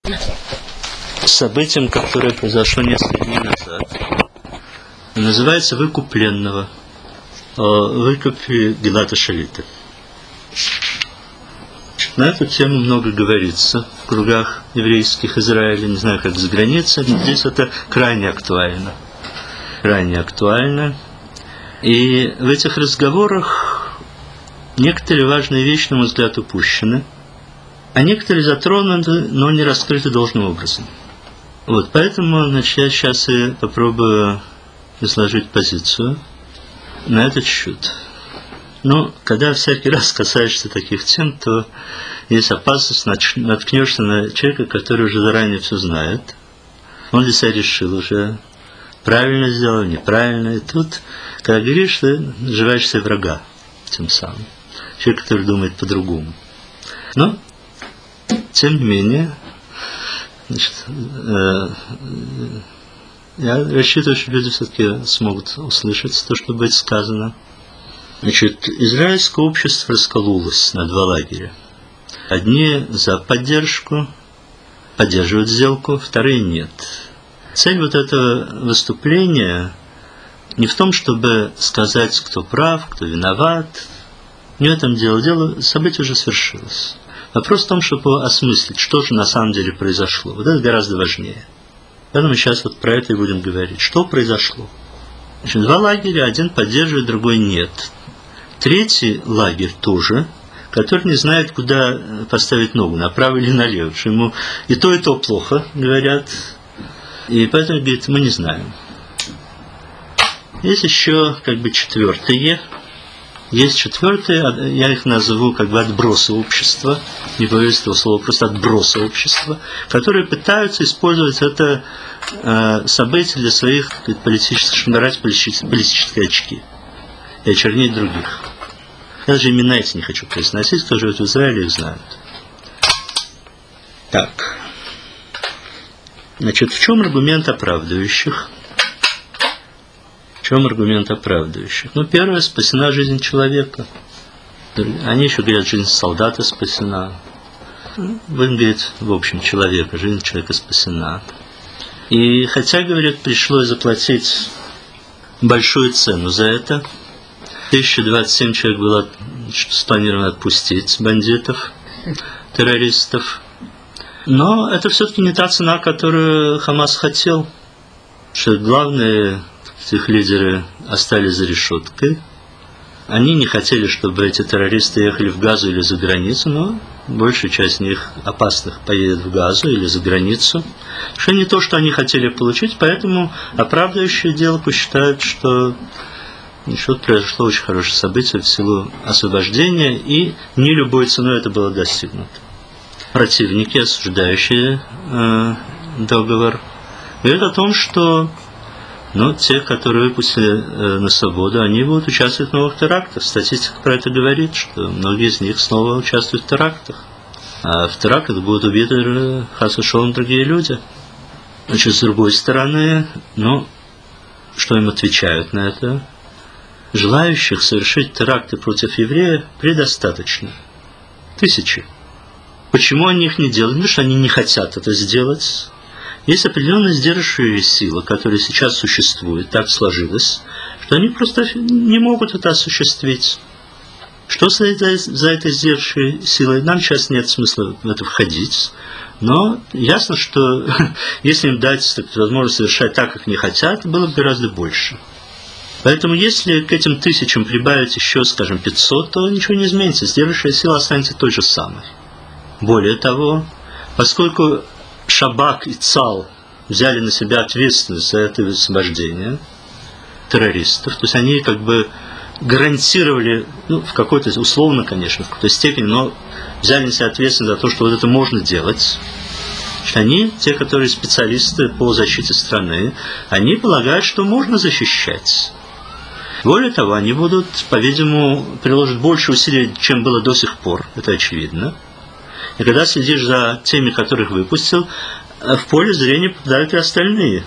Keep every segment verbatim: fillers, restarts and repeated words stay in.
событием, которое произошло несколько дней назад. Называется «Выкуп пленного». О выкупе Гилада Шалита. На эту тему много говорится в кругах еврейских Израиля, не знаю, как за границей, но здесь это крайне актуально. Крайне актуально. И в этих разговорах некоторые важные вещи, на мой взгляд, упущены, а некоторые затронуты, но не раскрыты должным образом. Вот, поэтому, значит, я сейчас и попробую изложить позицию на этот счет. Но когда всякий раз касаешься таких тем, то есть опасность, наткнешься на человека, который уже заранее все знает. Он для себя решил уже, правильно сделал, неправильно. И тут, когда говоришь, ты наживаешь себе врага тем самым. Человек, который думает по-другому. Но, тем не менее, значит, э, я рассчитываю, что люди все-таки смогут услышать то, что будет сказано. Значит, израильское общество раскололось на два лагеря. Одни за поддержку, поддерживают сделку, вторые нет. Цель вот этого выступления не в том, чтобы сказать, кто прав, кто виноват. Не в этом дело. Дело, событие уже свершилось. Вопрос в том, чтобы осмыслить, что же на самом деле произошло. Вот это гораздо важнее. Поэтому мы сейчас вот про это и будем говорить. Что произошло? Значит, два лагеря, один поддерживает, другой нет. Третий лагерь тоже, который не знает, куда поставить ногу, направо или налево. Что ему и то, и то плохо, говорят. И поэтому, говорит, мы не знаем. Есть еще как бы четвертые. Есть четвертые, я их назову как бы отбросы общества, не боюсь этого слова, просто отбросы общества, которые пытаются использовать это э, событие для своих политических, чтобы набрать политические, политические очки и очернить других. Я даже имена эти не хочу произносить, кто живет в Израиле, их знают. Так. Значит, в чем аргумент оправдывающих? В чем аргумент оправдывающих? Ну, первое, спасена жизнь человека. Они еще говорят, жизнь солдата спасена. Будем говорить, в общем, человека, жизнь человека спасена. И хотя, говорят, пришлось заплатить большую цену за это, тысяча двадцать семь человек было спланировано отпустить бандитов, террористов. Но это все-таки не та цена, которую Хамас хотел. Что главное, их лидеры остались за решеткой. Они не хотели, чтобы эти террористы ехали в Газу или за границу, но большая часть них опасных поедет в Газу или за границу. Что не то, что они хотели получить, поэтому оправдывающие дело посчитают, что еще произошло очень хорошее событие в силу освобождения, и не любой ценой это было достигнуто. Противники, осуждающие э, договор, говорят о том, что ну, те, которые выпустили э, на свободу, они будут участвовать в новых терактах. Статистика про это говорит, что многие из них снова участвуют в терактах. А в терактах будут убиты хас вешалом другие люди. Значит, с другой стороны, ну, что им отвечают на это? Желающих совершить теракты против евреев предостаточно. Тысячи. Почему они их не делают? Потому что они не хотят это сделать. Есть определенная сдерживающая сила, которая сейчас существует, так сложилось, что они просто не могут это осуществить. Что за этой, за этой сдерживающей силой? Нам сейчас нет смысла в это входить, но ясно, что если им дать так, возможность совершать так, как не хотят, было бы гораздо больше. Поэтому если к этим тысячам прибавить еще, скажем, пятьсот, то ничего не изменится. Сдерживающая сила останется той же самой. Более того, поскольку Шабак и ЦАЛ взяли на себя ответственность за это освобождение террористов, то есть они как бы гарантировали, ну, в какой-то, условно, конечно, в какой-то степени, но взяли на себя ответственность за то, что вот это можно делать. Они, те, которые специалисты по защите страны, они полагают, что можно защищать. Более того, они будут, по-видимому, приложить больше усилий, чем было до сих пор, это очевидно. И когда следишь за теми, которых выпустил, в поле зрения попадают и остальные.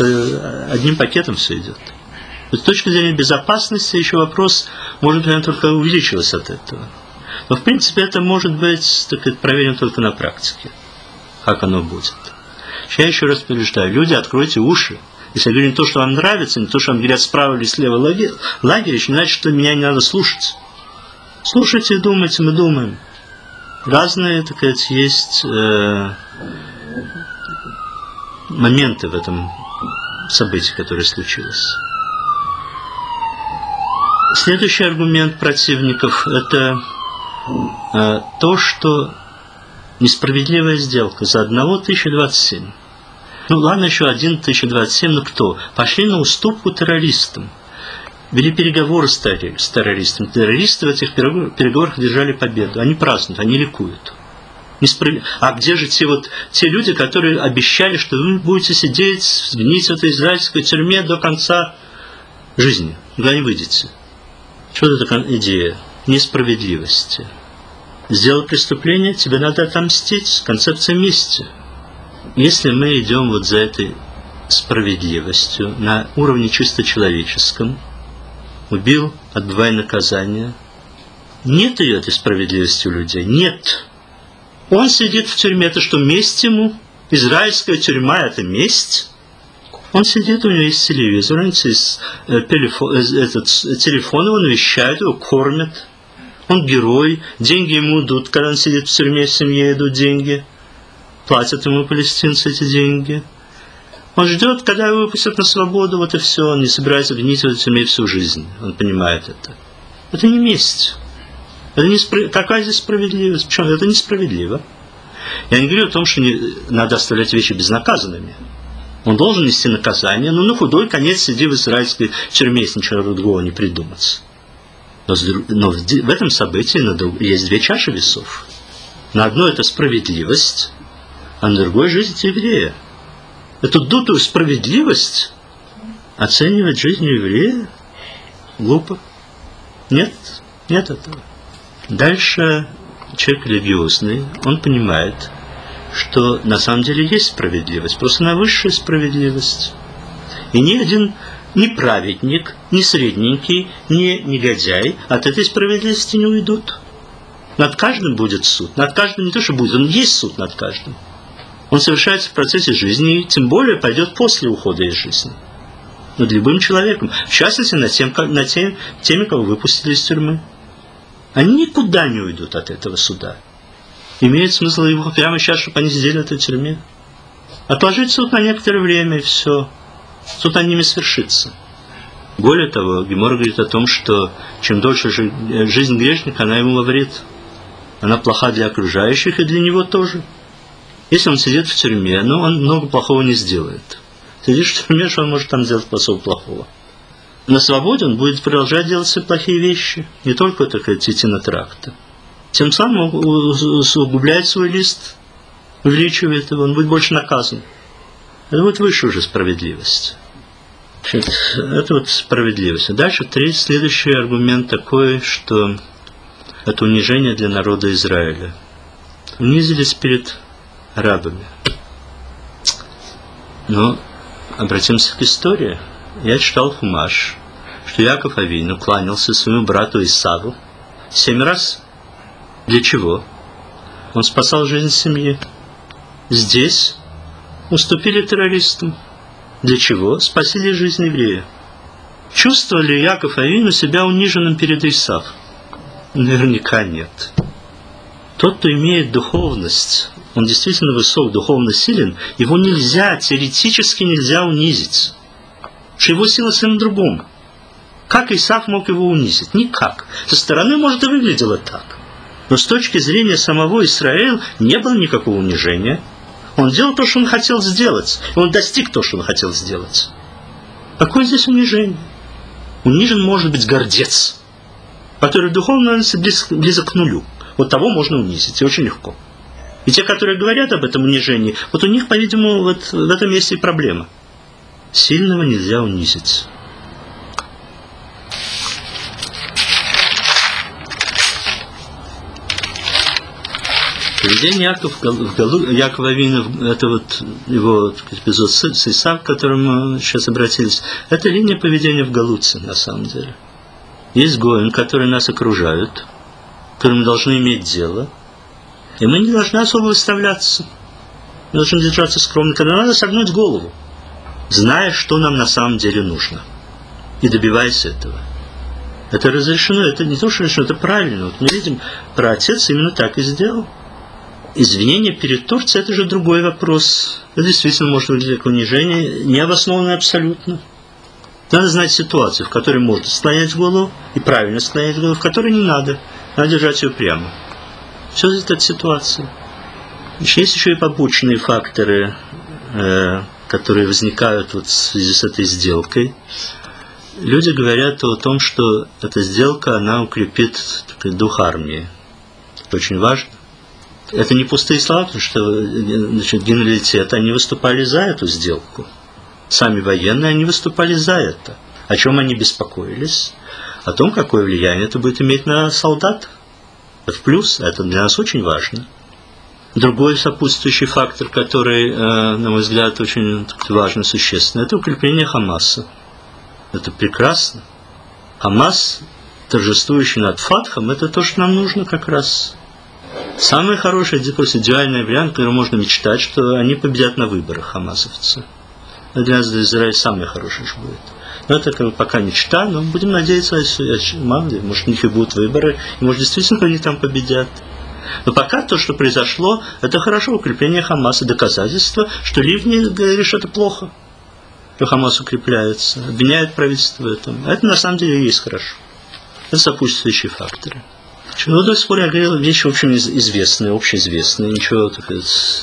Это одним пакетом все идет. С точки зрения безопасности еще вопрос, может быть, только увеличилось от этого. Но, в принципе, это может быть так, проверено только на практике. как оно будет. Я еще раз предупреждаю, люди, откройте уши. Если я говорю не то, что вам нравится, не то, что вам говорят справа или слева лагерь, лагерь еще не значит, что меня не надо слушать. Слушайте и думайте, мы думаем. Разные, так сказать, есть э, моменты в этом событии, которое случилось. Следующий аргумент противников – это э, то, что несправедливая сделка за одного тысяча двадцать семь. Ну ладно, еще один тысяча двадцать семь, но кто? Пошли на уступку террористам. Вели переговоры с террористами. Террористы в этих переговорах держали победу. Они празднуют, они ликуют. Несправед... А где же те, вот, те люди, которые обещали, что вы будете сидеть, гнить в этой израильской тюрьме до конца жизни? Когда не выйдете? Что это такая идея несправедливости? Сделал преступление, тебе надо отомстить. Концепция мести. Если мы идем вот за этой справедливостью на уровне чисто человеческом, убил, отбывай наказание, нет ее, этой справедливости у людей, нет. Он сидит в тюрьме, это что, месть ему? Израильская тюрьма – это месть? Он сидит, у него есть телевизор, у него есть этот, телефон, его навещают, его кормят. Он герой, деньги ему идут, когда он сидит в тюрьме, в семье идут деньги. Платят ему палестинцы эти деньги. Он ждет, когда его выпустят на свободу, вот и все. Он не собирается гнить в этой тюрьме всю жизнь. Он понимает это. Это не месть. Это не спро... Какая здесь справедливость? Причем это несправедливо. Я не говорю о том, что не... надо оставлять вещи безнаказанными. Он должен нести наказание, но на худой конец сиди в израильской тюрьме, если ничего другого не придумать. Но, но в этом событии есть две чаши весов. На одной это справедливость, а на другой жизнь еврея. Эту дутую справедливость оценивать жизнь еврея глупо. Нет, нет этого. Дальше человек религиозный, он понимает, что на самом деле есть справедливость, просто она высшая справедливость. И ни один ни праведник, ни средненький, ни негодяй от этой справедливости не уйдут. Над каждым будет суд. Над каждым не то, что будет, он есть суд над каждым. Он совершается в процессе жизни, и тем более пойдет после ухода из жизни. Над любым человеком. В частности, над, тем, над тем, теми, кого выпустили из тюрьмы. Они никуда не уйдут от этого суда. Имеет смысл его прямо сейчас, чтобы они сидели в этой тюрьме. Отложить суд на некоторое время, и все. Суд над ними свершится. Более того, Гемора говорит о том, что чем дольше жизнь грешника, она ему во вред. Она плоха для окружающих и для него тоже. Если он сидит в тюрьме, ну, он много плохого не сделает. Сидишь в тюрьме, что он может там сделать особо плохого? На свободе он будет продолжать делать все плохие вещи. Не только, так сказать, идти на тракты. Тем самым усугубляет свой лист, увеличивает его, он будет больше наказан. Это будет выше уже справедливость. Это вот справедливость. А дальше третий, следующий аргумент такой, что это унижение для народа Израиля. Унизились перед арабами. Но обратимся к истории. Я читал Хумаш, что Яков Авину кланялся своему брату Исаву семь раз. Для чего? Он спасал жизнь семьи. Здесь уступили террористам. Для чего? Спасили жизнь еврея. Чувствовал ли Яков Авину себя униженным перед Исав? Наверняка нет. Тот, кто имеет духовность, он действительно высок, духовно силен, его нельзя, теоретически нельзя унизить. Потому что его сила в своем другом. Как Исав мог его унизить? Никак. Со стороны, может, и выглядело так. Но с точки зрения самого Израиля не было никакого унижения. Он делал то, что он хотел сделать. И он достиг того, что он хотел сделать. Какое здесь унижение? Унижен может быть гордец, который духовно близок, близок к нулю. Вот того можно унизить, и очень легко. И те, которые говорят об этом унижении, вот у них, по-видимому, вот в этом есть и проблема. Сильного нельзя унизить. Поведение Якова, в Галу, Якова Авину, это вот его эпизод с Исав, к которому мы сейчас обратились, это линия поведения в Галуце, на самом деле. Есть гоим, которые нас окружают, которым мы должны иметь дело, и мы не должны особо выставляться. Мы должны держаться скромно, когда надо согнуть голову, зная, что нам на самом деле нужно, и добиваясь этого. Это разрешено, это не то, что разрешено, это правильно. Вот мы видим, праотец именно так и сделал. Извинение перед Турцией – это же другой вопрос. Это действительно может выглядеть как унижение, необоснованное абсолютно. Надо знать ситуацию, в которой можно склонять голову, и правильно склонять голову, в которой не надо. Надо держать ее прямо. Все зависит от ситуации. Есть еще и побочные факторы, э, которые возникают вот в связи с этой сделкой. Люди говорят о том, что эта сделка, она укрепит так, дух армии. Это очень важно. Это не пустые слова, потому что значит, генералитет, они выступали за эту сделку. Сами военные, они выступали за это. О чем они беспокоились? О том, какое влияние это будет иметь на солдат. Это в плюс, это для нас очень важно. Другой сопутствующий фактор, который, на мой взгляд, очень важный, существенный, это укрепление Хамаса. Это прекрасно. Хамас, торжествующий над Фатхом, это то, что нам нужно как раз. Самый хороший, идеальный вариант, который можно мечтать, что они победят на выборах, хамасовцы. Это для нас, для Израиля, самый хороший же будет. Но это как бы пока мечта, но будем надеяться, мало ли, может, у них и будут выборы, и может, действительно они там победят. Но пока то, что произошло, это хорошо, укрепление Хамаса, доказательство, что Ливни говорит, что это плохо, что Хамас укрепляется, обвиняет правительство в этом. Это на самом деле и есть хорошо. Это сопутствующие факторы. Ну, до сих пор я говорил вещи, в общем, известные, общеизвестные, ничего так сказать,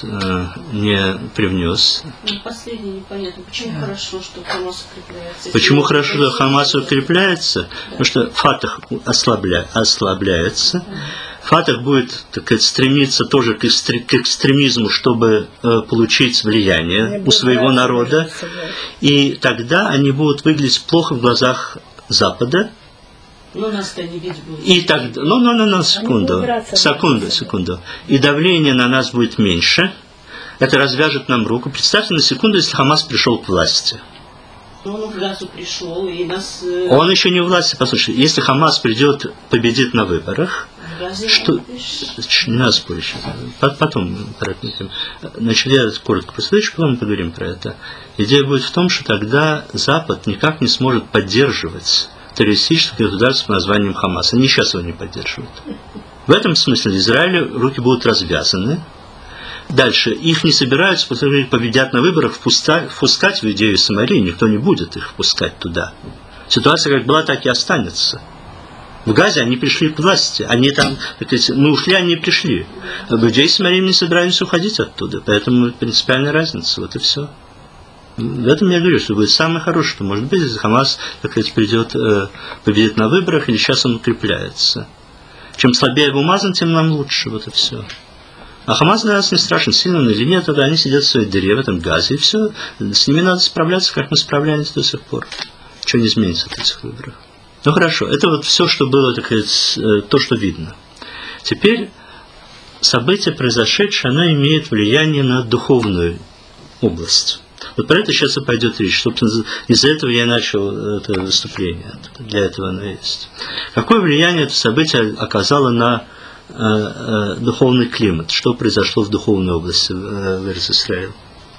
не привнес. Ну, последнее непонятно. Почему да. хорошо, что Хамас укрепляется? Почему Если хорошо, что Хамас укрепляется? Да. Потому что Фатах ослабля... ослабляется. Да. Фатах будет, так сказать, стремиться тоже к, экстр... к экстремизму, чтобы э, получить влияние у своего народа. И тогда они будут выглядеть плохо в глазах Запада. Ну, нас-то не видеть будет. И тогда, ну, ну, ну, ну, секунду, секунду, секунду. И давление на нас будет меньше. Это развяжет нам руку. Представьте на секунду, если Хамас пришел к власти. Он в Газу пришел, и нас... Он еще не у власти, послушайте. Если Хамас придет, победит на выборах, что... Не надо спорить. Потом про это. Значит, я коротко посмотрю, потом мы поговорим про это. Идея будет в том, что тогда Запад никак не сможет поддерживать террористических государств под названием Хамас. Они сейчас его не поддерживают. В этом смысле Израилю руки будут развязаны. Дальше. Их не собираются, потому что победят на выборах, впускать в Иудею и Самарию. Никто не будет их впускать туда. Ситуация как была, так и останется. В Газе они пришли к власти. Они там, так сказать, мы ушли, они пришли. В Иудею и Самарию не собираются уходить оттуда. Поэтому принципиальная разница. Вот и все. В этом я говорю, что будет самое хорошее, что может быть, если Хамас, так сказать, придет, э, победит на выборах, или сейчас он укрепляется. Чем слабее бумазан, тем нам лучше, вот и все. А Хамас для нас не страшен, сильно он или нет, тогда они сидят в своей дыре, в этом газе, и все. С ними надо справляться, как мы справлялись до сих пор. Ничего не изменится от этих выборов. Ну хорошо, это вот все, что было, так сказать, то, что видно. Теперь событие произошедшее, оно имеет влияние на духовную область. Вот про это сейчас и пойдет речь. Собственно, из-за этого я начал это выступление. Для этого оно есть. Какое влияние это событие оказало на э, э, духовный климат? Что произошло в духовной области э, в Эрец-Исраэль?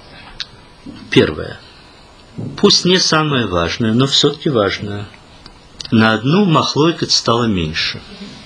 Первое. Пусть не самое важное, но все-таки важное. На одну махлойкет стало меньше.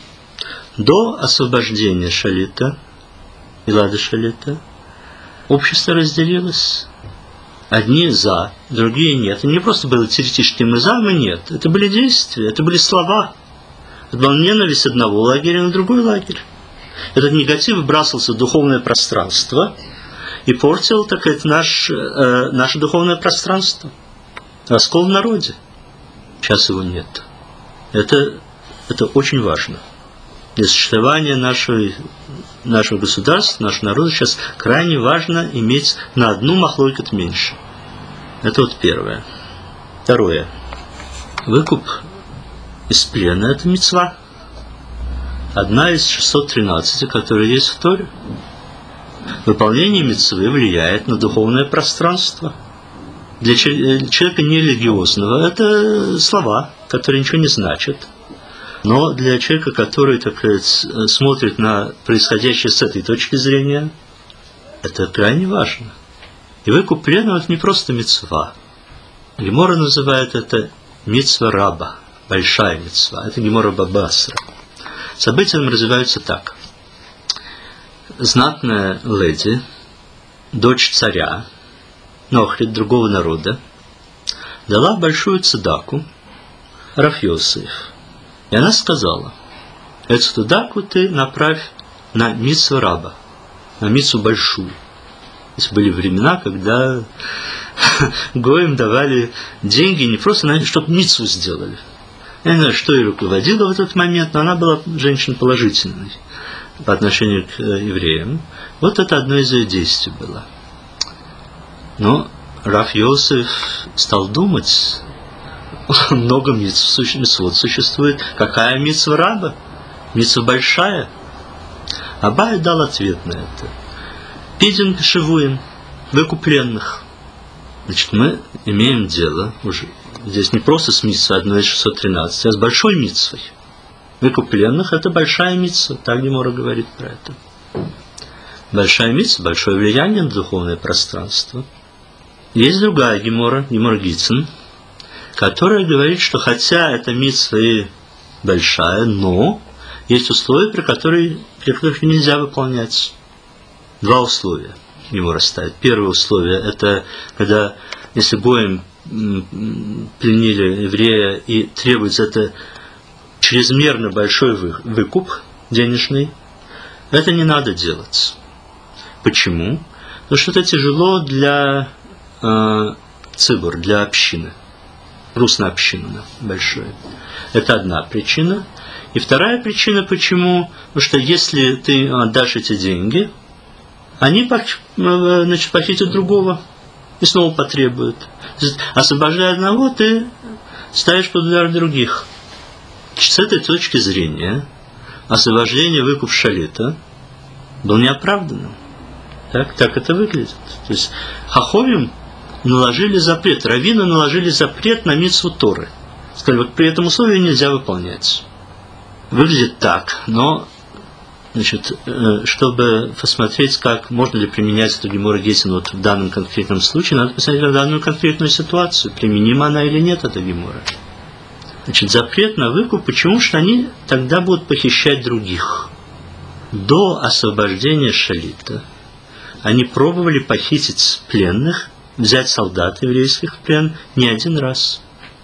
До освобождения Шалита, Гилада Шалита, общество разделилось. Одни за, другие нет. Это не просто было теоретически мы за, мы нет. Это были действия, это были слова. Это была ненависть одного лагеря на другой лагерь. Этот негатив вбрасывался в духовное пространство и портил, так сказать, наш, э, наше духовное пространство. Раскол в народе. Сейчас его нет. Это, это очень важно. Для существования нашего, нашего государства, нашего народа сейчас крайне важно иметь на одну махлойкет меньше. Это вот первое. Второе. Выкуп из плена – это мицва. Одна из шестисот тринадцати, которые есть в Торе. Выполнение мицвы влияет на духовное пространство. Для человека нерелигиозного это слова, которые ничего не значат. Но для человека, который, так сказать, смотрит на происходящее с этой точки зрения, Это крайне важно. И выкуп плена – это не просто мицва. Гемора называет это мицва раба, большая мицва. Это Гемора Баба Басра. События развиваются так. Знатная леди, дочь царя, Нохрит, другого народа, дала большую цедаку Рав Йосеф. И она сказала: эту цедаку ты направь на мицву раба, на мицву большую. То есть были времена, когда гоям давали деньги не просто на, чтобы мицву сделали. Я не знаю, что ее руководило в этот момент, но она была женщиной положительной по отношению к евреям. Вот это одно из ее действий было. Но Рав Йосеф стал думать, много мицвот существует. Какая мицва раба? Мицва большая. Абай дал ответ на это. Пидин шивуем, выкуп пленных. Значит, мы имеем дело уже здесь не просто с мицвой одна шестьсот тринадцать, а с большой мицвой. Выкуп пленных – это большая мицва, так Гемора говорит про это. Большая мицва, большое влияние на духовное пространство. Есть другая Гемора, Гемора Гицин, которая говорит, что хотя эта мицва и большая, но есть условия, при которых, при которых нельзя выполнять. Два условия Гемора ставит. Первое условие – это когда, если гоем пленили еврея и требует за это чрезмерно большой выкуп денежный, это не надо делать. Почему? Потому что это тяжело для э, цибур, для общины. Русная община большая. Это одна причина. И вторая причина, почему? Потому что если ты отдашь эти деньги, они, значит, похитят другого и снова потребуют. Освобождая одного, ты ставишь под удар других. С этой точки зрения освобождение выкуп шалита было неоправданным. Так, так это выглядит. То есть хаховим наложили запрет, раввины наложили запрет на мицву Торы. Сказали, вот при этом условии нельзя выполнять. Выглядит так, но, значит, чтобы посмотреть, как можно ли применять эту Гемора Гицин вот в данном конкретном случае, надо посмотреть на данную конкретную ситуацию, применима она или нет, эта Гемора. Значит, запрет на выкуп, почему? Что они тогда будут похищать других. До освобождения шалита они пробовали похитить пленных, взять солдат еврейских в плен не один раз.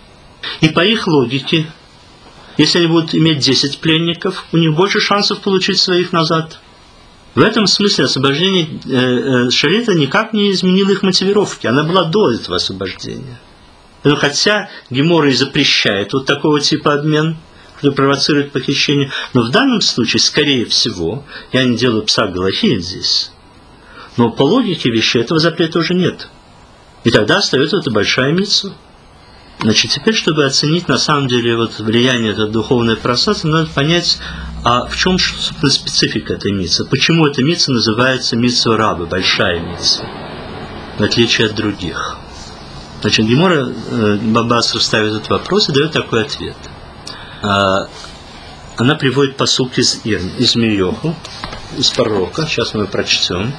И по их логике, если они будут иметь десять пленников, у них больше шансов получить своих назад. В этом смысле освобождение э, э, шалита никак не изменило их мотивировки. Она была до этого освобождения. Но хотя Гемора и запрещает вот такого типа обмен, который провоцирует похищение, но в данном случае, скорее всего, я не делаю псак галахи здесь, но по логике вещей этого запрета уже нет. И тогда остается эта большая мицва. Значит, теперь, чтобы оценить на самом деле вот влияние этого духовного пространства, надо понять, а в чем, собственно, специфика этой мицвы. Почему эта мицва называется мицва раба, большая мицва, в отличие от других. Значит, Гемора э, Баба Басра ставит этот вопрос и дает такой ответ. А, она приводит пасук из, из Мирьоху, из пророка. Сейчас мы его прочтем.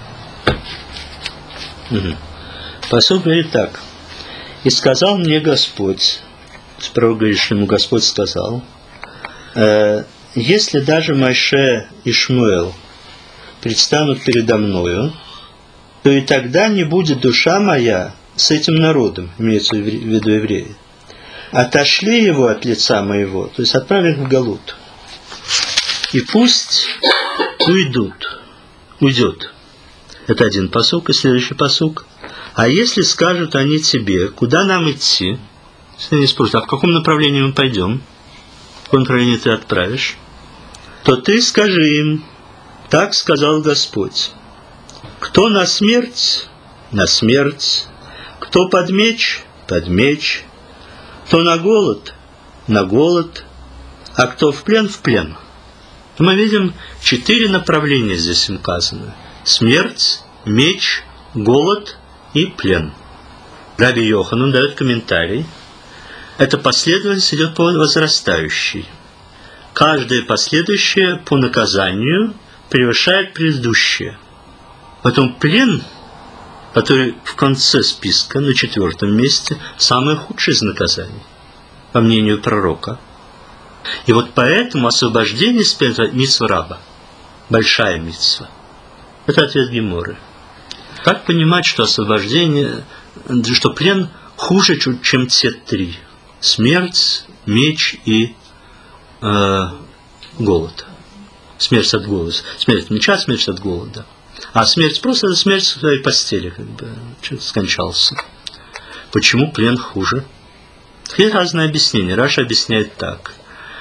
Угу. Пасук говорит так. «И сказал мне Господь», пророк говорит, что ему Господь сказал, э, «если даже Моше и Шмуэл предстанут передо мною, то и тогда не будет душа моя с этим народом», имеется в виду евреи, «отошли его от лица моего», то есть отправили их в галут, «и пусть уйдут», уйдет. Это один пасук, и следующий пасук. «А если скажут они тебе, куда нам идти?» Если они спросят, а в каком направлении мы пойдем? В каком направлении ты отправишь? То ты скажи им, так сказал Господь. Кто на смерть? На смерть. Кто под меч? Под меч. Кто на голод? На голод. А кто в плен? В плен. Мы видим четыре направления здесь указаны. Смерть, меч, голод и плен. Раби Йоханан дает комментарий. Эта последовательность идет по возрастающей. Каждое последующее по наказанию превышает предыдущее. Поэтому плен, который в конце списка, на четвертом месте, самое худшее из наказаний, по мнению пророка. И вот поэтому освобождение из плена – это мицва раба, большая мицва. Это ответ Геморы. Как понимать, что освобождение, что плен хуже, чем те три? Смерть, меч и э, голод. Смерть от голода. Смерть от меча, смерть от голода. А смерть просто это смерть в своей постели, как бы, скончался. Почему плен хуже? Есть разные объяснения. Раша объясняет так.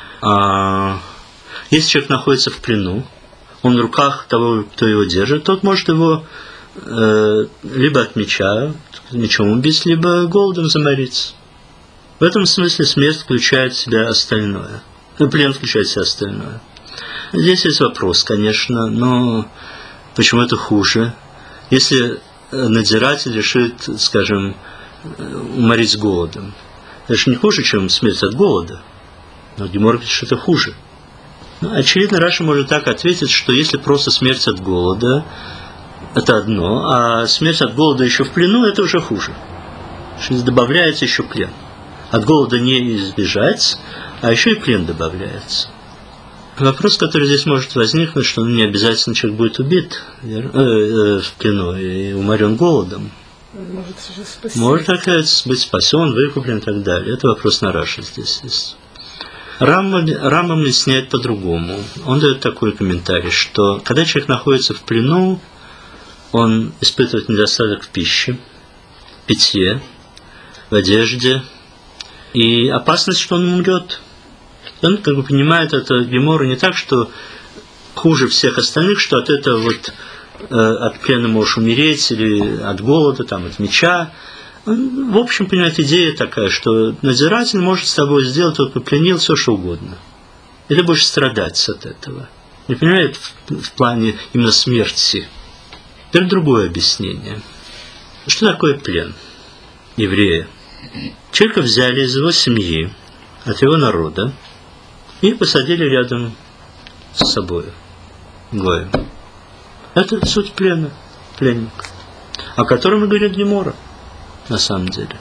А, если человек находится в плену, он в руках того, кто его держит, тот может его э, либо от меча, мечом убить, либо голодом замориться. В этом смысле смерть включает в себя остальное. Плен включает в себя остальное. Здесь есть вопрос, конечно, но почему это хуже? Если надзиратель решит, скажем, уморить голодом, это же не хуже, чем смерть от голода. Но Гемора говорит, что это хуже. Ну, очевидно, Раша может так ответить, что если просто смерть от голода, это одно, а смерть от голода еще в плену, это уже хуже. Что добавляется еще плен. От голода не избежать, а еще и плен добавляется. Вопрос, который здесь может возникнуть, что не обязательно человек будет убит э, э, в плену и уморен голодом. Может, спасти. Может, оказывается, быть спасен, выкуплен и так далее. Это вопрос на Раши здесь есть. Рамбам объясняет по-другому. Он дает такой комментарий, что когда человек находится в плену, он испытывает недостаток в пище, в питье, в одежде, и опасность, что он умрет. Он как бы понимает это Гемора не так, что хуже всех остальных, что от этого вот э, от плена можешь умереть, или от голода, там, от меча. Он, в общем, понимает, идея такая, что надзиратель может с тобой сделать, вот попленил все, что угодно. И ты будешь страдать от этого. Не понимает в, в плане именно смерти. Теперь другое объяснение. Что такое плен еврея? Человека взяли из его семьи, от его народа, и посадили рядом с собой, гоем. Это суть плена, пленник, о котором и говорит Гемора, на самом деле.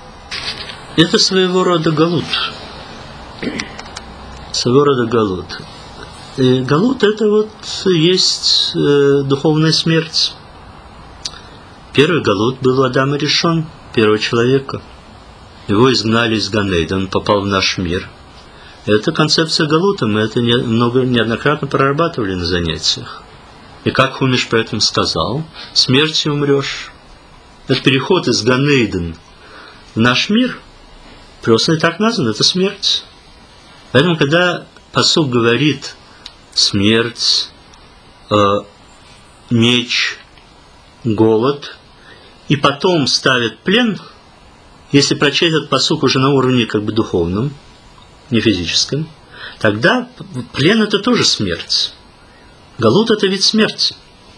Это своего рода галут. Своего рода галут. И галут – это вот есть э, духовная смерть. Первый галут был у Адама Ришон, первого человека. Его изгнали из Ганейда, он попал в наш мир. Это концепция галута, мы это не, много, неоднократно прорабатывали на занятиях. И как Хумиш про это сказал, смертью умрешь. Это переход из Ганейден в наш мир, просто и так названо, это смерть. Поэтому, когда пасук говорит смерть, э, меч, голод, и потом ставит плен, если прочесть этот пасук уже на уровне как бы духовном, не физическом, тогда плен – это тоже смерть. Галут – это вид смерти.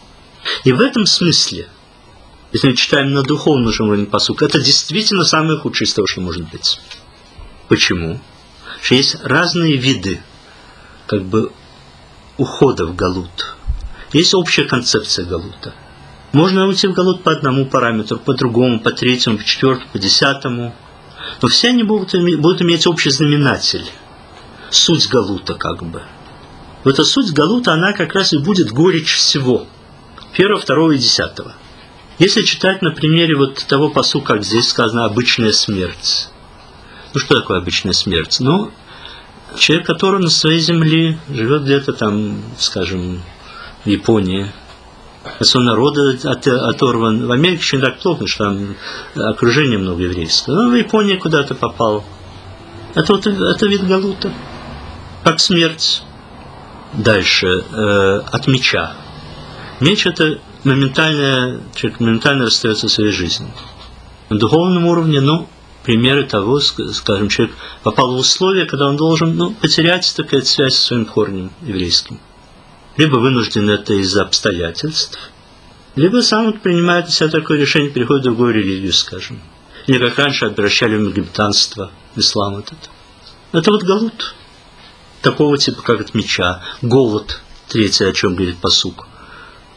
И в этом смысле, если мы читаем на духовном уровне пасук, это действительно самое худшее из того, что может быть. Почему? Потому что есть разные виды как бы ухода в галут. Есть общая концепция галута. Можно уйти в галут по одному параметру, по другому, по третьему, по четвертому, по десятому. Но все они будут, будут иметь общий знаменатель. Суть галута как бы. Вот эта суть галута, она как раз и будет горечь всего. Первого, второго и десятого. Если читать на примере вот того пасука, как здесь сказано, обычная смерть. Ну что такое обычная смерть? Ну, человек, который на своей земле живет где-то там, скажем, в Японии, от своего народа оторван. В Америке еще не так плохо, что там окружение много еврейского. Но в Японии куда-то попал. Это, вот, это вид галута. Как смерть. Дальше. Э, от меча. Меч – это моментально, человек моментально расстается со своей жизнью. На духовном уровне, ну, примеры того, скажем, человек попал в условия, когда он должен, ну, потерять такая связь со своим корнем еврейским. Либо вынужден это из-за обстоятельств, либо сам принимает на себя такое решение, переходит в другую религию, скажем. Или как раньше обращали в магометанство, ислам этот. Это вот галут. Такого типа, как от меча. Голод, третье, о чем говорит пасук.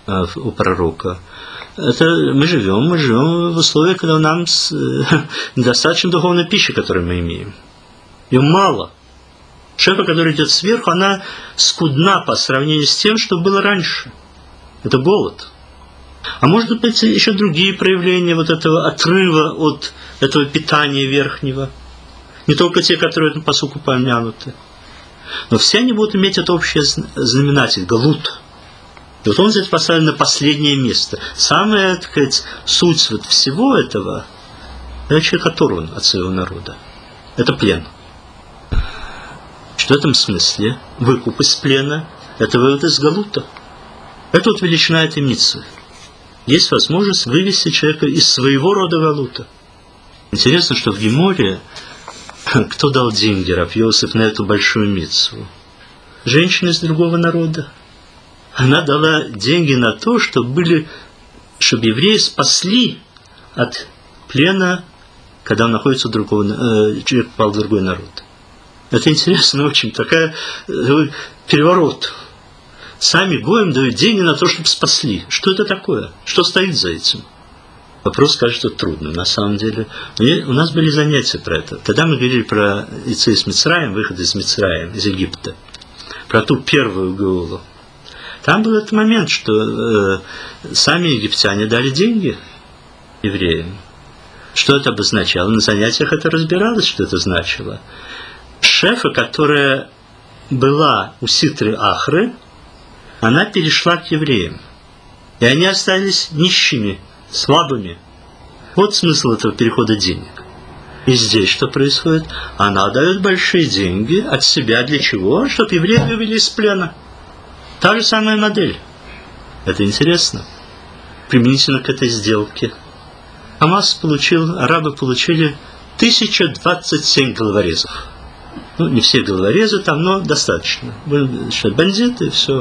у пророка. Это мы живем, мы живем в условиях, когда нам недостаточно духовной пищи, которую мы имеем. Ее мало. Шефа, которая идет сверху, она скудна по сравнению с тем, что было раньше. Это голод. А может быть, еще другие проявления вот этого отрыва от этого питания верхнего. Не только те, которые на посуку помянуты. Но все они будут иметь это общее знаменатель, галут. И вот он здесь поставлен на последнее место. Самая, так сказать, суть вот всего этого, это человек оторван от своего народа. Это плен. Что в этом смысле выкуп из плена, это вывод из галута. Это вот величина этой мицвы. Есть возможность вывести человека из своего рода галута. Интересно, что в Геморе кто дал деньги рав Йосеф на эту большую мицву? Женщина из другого народа. Она дала деньги на то, чтобы, были, чтобы евреи спасли от плена, когда он находится у другого, э, человек попал в другой народ. Это интересно очень, такая э, переворот. Сами гоем дают деньги на то, чтобы спасли. Что это такое? Что стоит за этим? Вопрос кажется трудным, на самом деле. И у нас были занятия про это. Тогда мы говорили про Ице из Мицраим, выход из Мицраим, из Египта. Про ту первую Геулу. Там был этот момент, что э, сами египтяне дали деньги евреям. Что это обозначало? На занятиях это разбиралось, что это значило. Шефа, которая была у Ситры Ахры, она перешла к евреям. И они остались нищими, слабыми. Вот смысл этого перехода денег. И здесь что происходит? Она дает большие деньги от себя. Для чего? Чтобы евреи вывели из плена. Та же самая модель. Это интересно. Применительно к этой сделке. Хамас получил, арабы получили тысяча двадцать семь головорезов. Ну, не все головорезы там, но достаточно. Были бандиты и все.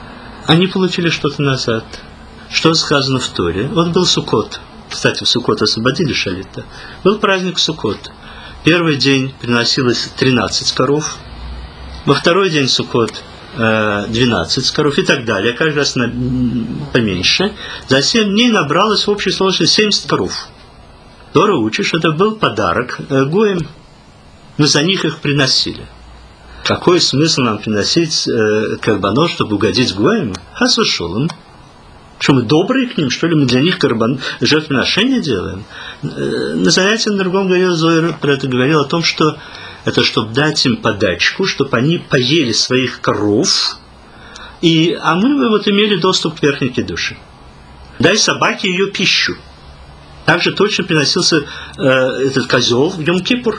Они получили что-то назад. Что сказано в Торе? Вот был Суккот. Кстати, в Суккот освободили шалита. Был праздник Суккот. Первый день приносилось тринадцать коров. Во второй день Суккот двенадцать коров и так далее. Каждый раз на, поменьше. За семь дней набралось в общей сложности семьдесят коров. Тора учит, что это был подарок гоем. Мы за них их приносили. Какой смысл нам приносить э, карбонот, чтобы угодить гоем? Хас вешолом. Что мы добрые к ним, что ли? Мы для них карбон... жертвоприношения делаем? Э, на занятии на другом говорил, Зоэр про это говорил, о том, что это чтобы дать им подачку, чтобы они поели своих коров, и, а мы вот имели доступ к верхней кидуше. Дай собаке ее пищу. Также точно приносился э, этот козел в Йом-Кипур.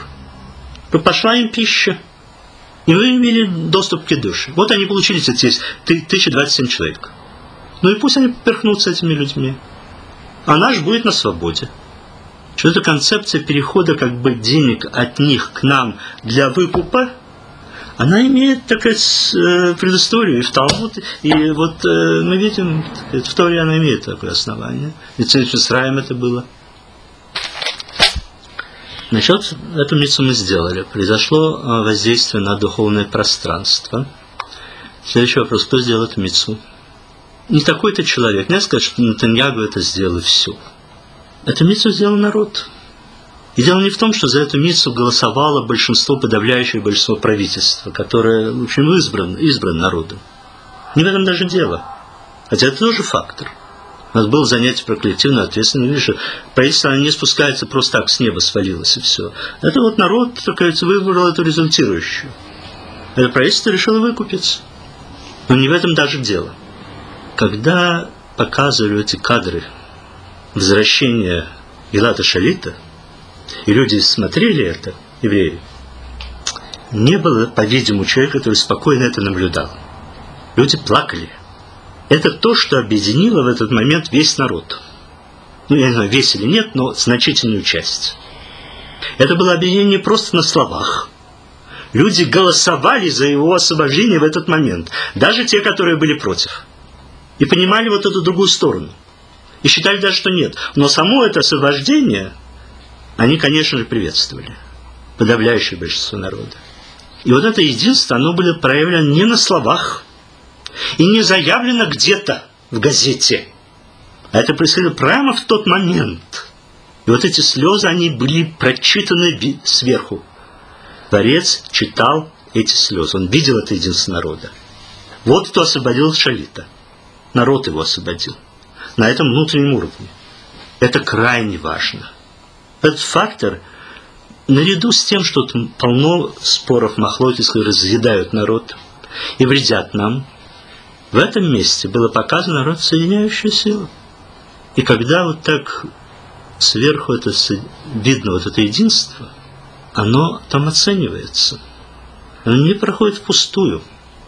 Пошла им пища. И вы имели доступ к кидуше. Вот они получили эти тысяча двадцать семь человек. Ну и пусть они поперхнутся этими людьми. А наш будет на свободе. Что эта концепция перехода как бы денег от них к нам для выкупа, она имеет, так сказать, предысторию и в Талмуд, и вот мы видим, так сказать, в Торе она имеет такое основание. И в Мицраим это было. Значит, эту мицву мы сделали. Произошло воздействие на духовное пространство. Следующий вопрос. Кто сделал эту мицву? Не такой-то человек. Нельзя сказать, что Нетаньягу это сделал и все. Эту мицву сделал народ. И дело не в том, что за эту мицву голосовало большинство, подавляющее большинство правительства, которое, в общем, избран, избран народом. Не в этом даже дело. Хотя это тоже фактор. У нас было занятие про коллективную ответственность. Видишь, правительство не спускается просто так, с неба свалилось и все. Это вот народ, так сказать, выбрал эту результирующую. Это правительство решило выкупиться. Но не в этом даже дело. Когда показывали эти кадры возвращения Гилада Шалита, и люди смотрели это, евреи, не было, по-видимому, человека, который спокойно это наблюдал. Люди плакали. Это то, что объединило в этот момент весь народ. Ну, я не знаю, весь или нет, но значительную часть. Это было объединение не просто на словах. Люди голосовали за его освобождение в этот момент. Даже те, которые были против. И понимали вот эту другую сторону. И считали даже, что нет. Но само это освобождение они, конечно же, приветствовали. Подавляющее большинство народа. И вот это единство, оно было проявлено не на словах, и не заявлено где-то, в газете. А это происходило прямо в тот момент. И вот эти слезы, они были прочитаны сверху. Творец читал эти слезы. Он видел это единство народа. Вот кто освободил Шалита. Народ его освободил. На этом внутреннем уровне. Это крайне важно. Этот фактор, наряду с тем, что тут полно споров, махлокис, которые разъедают народ и вредят нам, в этом месте было показано народ соединяющую силу. И когда вот так сверху это видно, вот это единство, оно там оценивается. Оно не проходит впустую.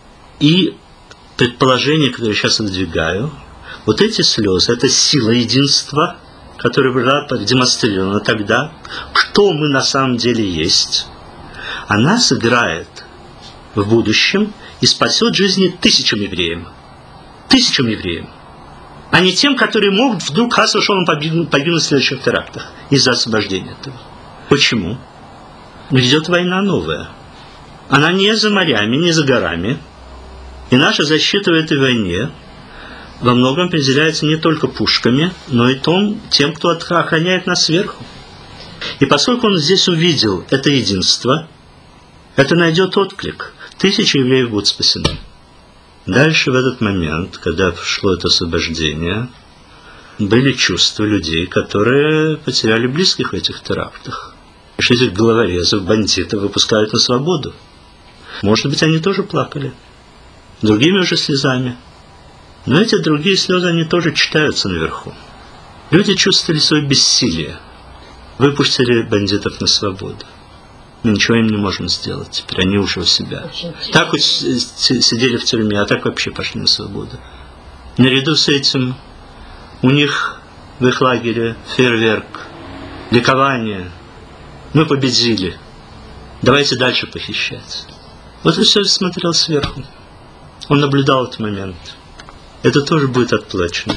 И предположение, которое я сейчас выдвигаю, вот эти слезы, это сила единства, которая была продемонстрирована тогда, кто мы на самом деле есть, она сыграет в будущем и спасет жизни тысячам евреям. Тысячам евреям. А не тем, которые могут вдруг хас вышел погибнуть в следующих терактах из-за освобождения этого. Почему? Идет война новая. Она не за морями, не за горами. И наша защита в этой войне во многом определяется не только пушками, но и том, тем, кто охраняет нас сверху. И поскольку он здесь увидел это единство, это найдет отклик. Тысячи евреев будут спасены. Дальше, в этот момент, когда шло это освобождение, были чувства людей, которые потеряли близких в этих терактах. И что этих головорезов, бандитов выпускают на свободу. Может быть, они тоже плакали. Другими уже слезами. Но эти другие слезы, они тоже читаются наверху. Люди чувствовали свое бессилие. Выпустили бандитов на свободу. Мы ничего им не можем сделать. Теперь они уже у себя. Так хоть сидели в тюрьме, а так вообще пошли на свободу. Наряду с этим у них в их лагере фейерверк, ликование. Мы победили. Давайте дальше похищать. Вот и все смотрел сверху. Он наблюдал этот момент. Это тоже будет отплачено.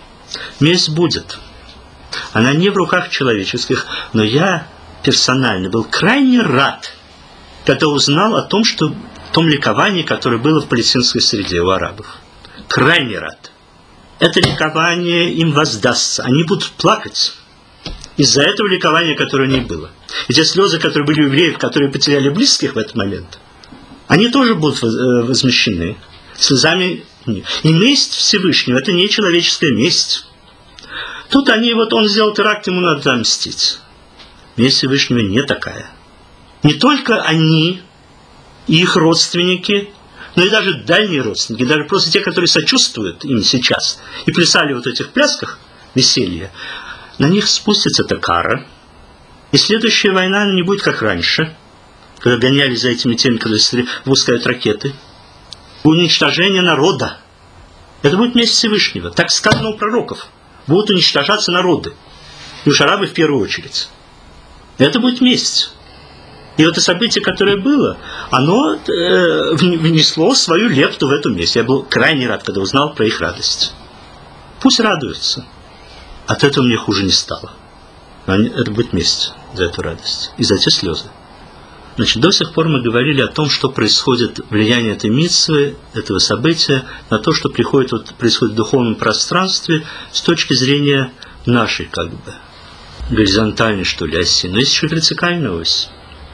Месть будет. Она не в руках человеческих, но я персонально был крайне рад, когда узнал о том, что в том ликовании, которое было в палестинской среде у арабов. Крайне рад. Это ликование им воздастся. Они будут плакать из-за этого ликования, которое у них было. И те слезы, которые были у евреев, которые потеряли близких в этот момент, они тоже будут возмещены слезами. И месть Всевышнего – это не человеческая месть. Тут они, вот он сделал теракт, ему надо отомстить. Месть Всевышнего не такая. Не только они и их родственники, но и даже дальние родственники, даже просто те, которые сочувствуют им сейчас и плясали вот в этих плясках веселья, на них спустится эта кара. И следующая война не будет как раньше, когда гонялись за этими теми, которые выпускают ракеты. Уничтожение народа. Это будет месть Всевышнего. Так сказано у пророков. Будут уничтожаться народы. И уж арабы в первую очередь. Это будет месть. И вот это событие, которое было, оно э, внесло свою лепту в эту месть. Я был крайне рад, когда узнал про их радость. Пусть радуются. От этого мне хуже не стало. Это будет месть за эту радость. И за те слезы. Значит, до сих пор мы говорили о том, что происходит влияние этой мицвы, этого события, на то, что приходит, вот, происходит в духовном пространстве с точки зрения нашей, как бы, горизонтальной, что ли, оси. Но есть еще вертикальная ось.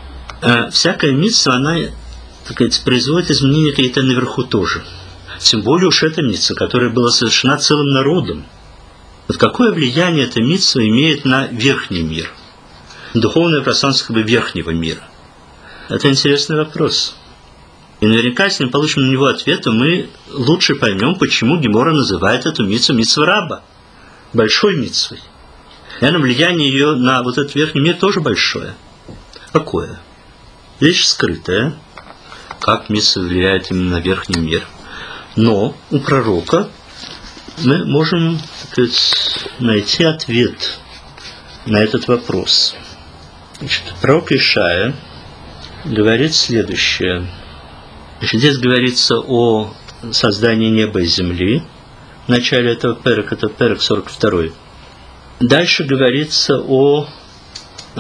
А всякая мицва, она, так сказать, производит изменения какие-то наверху тоже. Тем более уж эта мицва, которая была совершена целым народом. Вот какое влияние эта мицва имеет на верхний мир, духовное пространство, как бы, верхнего мира? Это интересный вопрос. И наверняка, если мы получим на него ответ, то мы лучше поймем, почему Гемора называет эту мицву мицва раба. Большой мицвой. Наверное, влияние ее на вот этот верхний мир тоже большое. Какое? Вещь скрытая. Как мицва влияет именно на верхний мир. Но у пророка мы можем, так сказать, найти ответ на этот вопрос. Значит, пророк Ишая говорит следующее. Значит, здесь говорится о создании неба и земли. В начале этого перек, это перек сорок два. Дальше говорится о, э,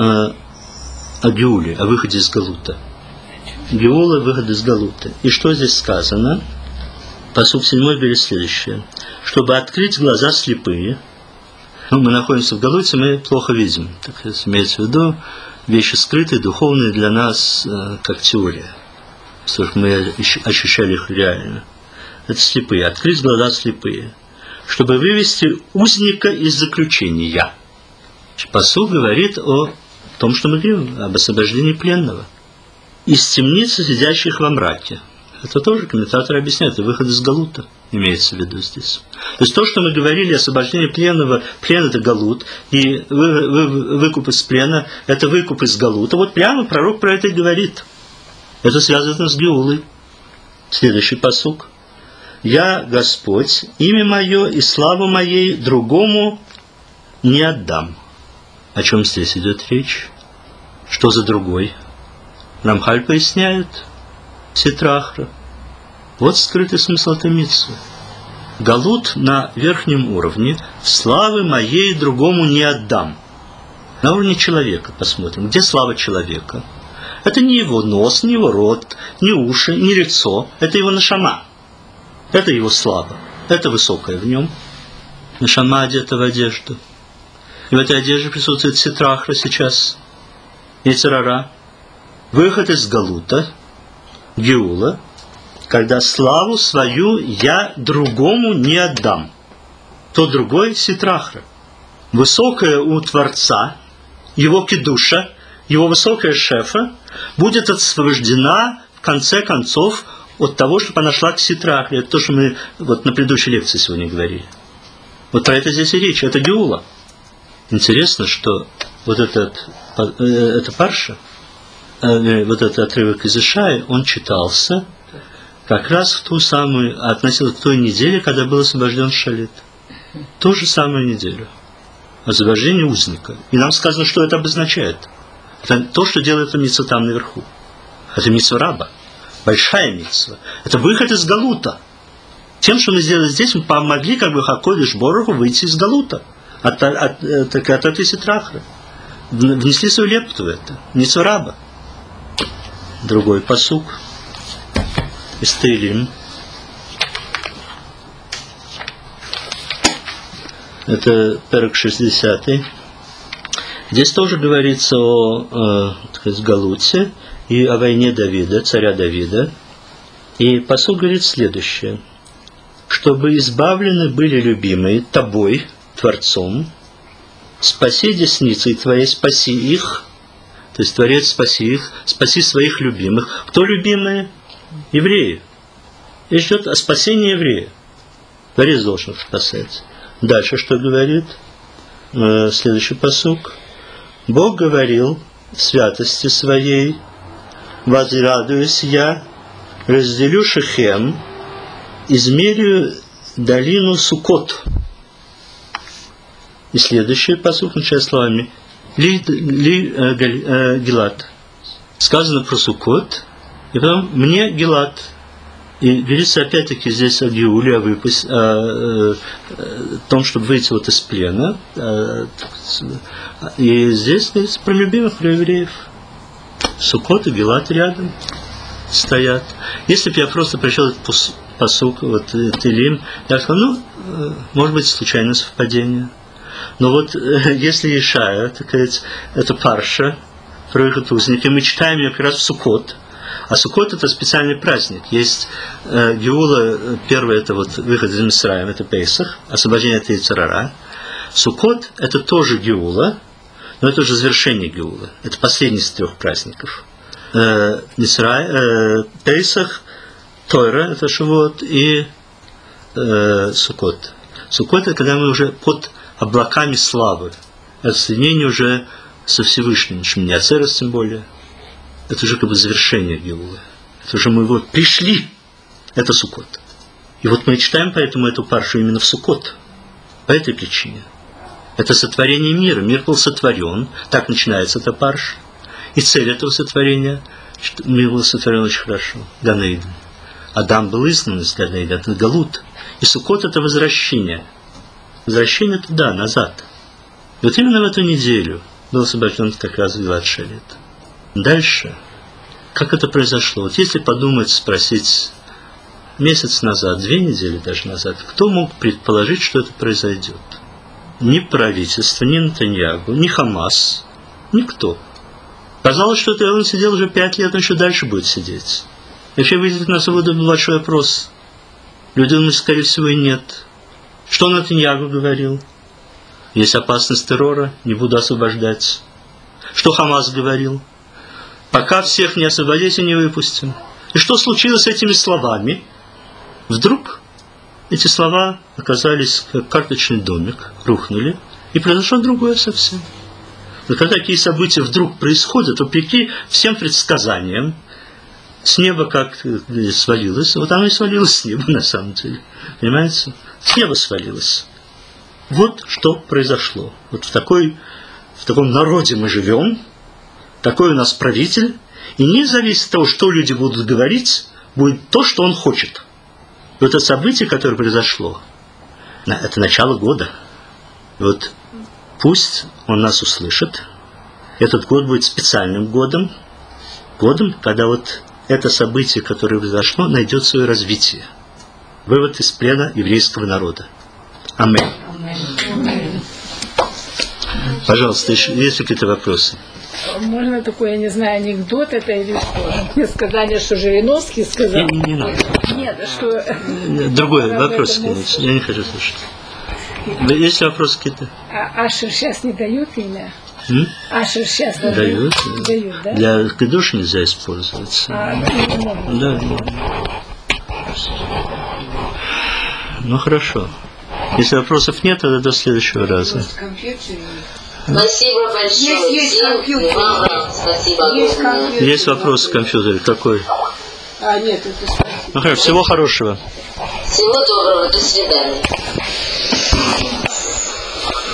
о Геуле, о выходе из Галута. Геула, выход из Галута. И что здесь сказано? Пасук седьмой говорит следующее. Чтобы открыть глаза слепые, ну, мы находимся в Галуте, мы плохо видим. Так имеется в виду вещи скрытые, духовные для нас, э, как теория. Потому что мы ощущали их реально. Это слепые. Открыть глаза слепые. Чтобы вывести узника из заключения. Пасук говорит о том, что мы говорим, об освобождении пленного. Из темницы, сидящих во мраке. Это тоже комментаторы объясняют, это выход из галута, имеется в виду здесь. То есть то, что мы говорили, освобождение пленного, плен это галут, и вы, вы, выкуп из плена, это выкуп из галута. Вот прямо пророк про это и говорит. Это связано с Геулой. Следующий пасук. «Я, Господь, имя мое и славу моей другому не отдам». О чем здесь идет речь? Что за другой? Рамхаль поясняет. Ситрахра. Вот скрытый смысл этой мицвы. Галут на верхнем уровне. Славы моей другому не отдам. На уровне человека посмотрим. Где слава человека? Это не его нос, не его рот, не уши, не лицо. Это его нашама. Это его слава. Это высокое в нем. Нашама одета в одежду. И в этой одежде присутствует ситрахра сейчас. Ецарара. Выход из галута. Геула, когда славу свою я другому не отдам. То другой ситрахра. Высокая у Творца, его кидуша, его высокая шефа будет освобождена в конце концов от того, чтобы она шла к ситрахре. Это то, что мы вот на предыдущей лекции сегодня говорили. Вот про это здесь и речь. Это Геула. Интересно, что вот этот, эта парша, вот этот отрывок из Ишаи, он читался как раз в ту самую, относился к той неделе, когда был освобожден Шалит. Ту же самую неделю. Освобождение узника. И нам сказано, что это обозначает. Это то, что делает эта мицва там наверху. Это мицва раба. Большая мицва. Это выход из галута. Тем, что мы сделали здесь, мы помогли как бы Хакодиш Бороху выйти из галута. От, от, от, от, от этой ситрахры. Внесли свою лепту в это. Мицва раба. Другой пасук из Теилим. Это перек шестидесятый. Здесь тоже говорится о, э, так сказать, Галуте и о войне Давида, царя Давида. И пасук говорит следующее. Чтобы избавлены были любимые тобой, Творцом, спаси десницей твоей, спаси их. То есть Творец, спаси их, спаси своих любимых. Кто любимые? Евреи. И ждет о спасении еврея. Творец должен спасать. Дальше что говорит? Э, следующий пасук. Бог говорил в святости своей, возрадуюсь я, разделю Шехем, измерю долину Суккот. И следующий пасук начинает словами Ли, ли э, э, Гилат. Сказано про Суккот, и потом мне Гилат. И говорится опять-таки здесь о Геуле, о, выпуск, о, о, о том, чтобы выйти вот из плена. И здесь говорится про любимых, про евреев. Суккот и Гилат рядом стоят. Если бы я просто прочел этот пасук, вот Теилим, я сказал, ну, может быть, случайное совпадение. Но вот если Ишая, так сказать, это парша, про выход узника, мы читаем ее как раз в Суккот. А Суккот это специальный праздник. Есть э, Геула, первый это вот выход из Мисраим, это Пейсах, освобождение от Ецарара. Суккот это тоже Геула, но это уже завершение Геулы. Это последний из трех праздников. Э, Мисраим, э, Пейсах, Тойра, это Шавуот, и э, Суккот. Суккот это когда мы уже под облаками славы. Это соединение уже со Всевышним, Шминяцерес тем более. Это уже как бы завершение Геулы. Это уже мы его пришли. Это Суккот. И вот мы читаем поэтому эту паршу именно в Суккот. По этой причине. Это сотворение мира. Мир был сотворен. Так начинается эта парша. И цель этого сотворения, что мир был сотворен очень хорошо. Ган Эйден. Адам был изгнан из Ган Эйдена. Это Галут. И Суккот это возвращение. Возвращение туда, назад. И вот именно в эту неделю был освобожден как раз Гилат Шалит. Дальше, как это произошло? Вот если подумать, спросить месяц назад, две недели даже назад, кто мог предположить, что это произойдет? Ни правительство, ни Нетаньяху, ни Хамас, никто. Казалось, что это он сидел уже пять лет, он еще дальше будет сидеть. Вообще выйдет на свободу большой вопрос. Люди думают, скорее всего, и нет. Что Нетаньяху говорил? Есть опасность террора, не буду освобождать. Что Хамас говорил? Пока всех не освободите, не выпустим. И что случилось с этими словами? Вдруг эти слова оказались как карточный домик, рухнули, и произошло другое совсем. Но когда такие события вдруг происходят, вопреки всем предсказаниям, с неба как свалилось, вот оно и свалилось с неба на самом деле. Понимаете? С неба свалилось. Вот что произошло. Вот в, такой, в таком народе мы живем, такой у нас правитель, и не зависит от того, что люди будут говорить, будет то, что он хочет. И вот это событие, которое произошло, это начало года. Вот пусть он нас услышит. Этот год будет специальным годом, годом, когда вот это событие, которое произошло, найдет свое развитие. Вывод из плена еврейского народа. Аминь. Пожалуйста, еще есть какие-то вопросы? Можно такой, я не знаю, анекдот это или что? Мне сказали, что Жириновский сказал. Не, не надо. Нет, что... Другой вопрос, конечно. Я не хочу слушать. Есть вопросы какие-то? А Ашер сейчас не дают имя? М? Ашер сейчас не Дают. дают, да? Для кидуш нельзя использоваться. А, не могут. Да, да. Ну хорошо. Если вопросов нет, тогда до следующего раза. Спасибо большое. Есть, есть компьютер. Спасибо. Есть компьютер. Есть вопрос в компьютере? Какой? А, нет, это спасибо. Ну хорошо, всего хорошего. Всего доброго. До свидания.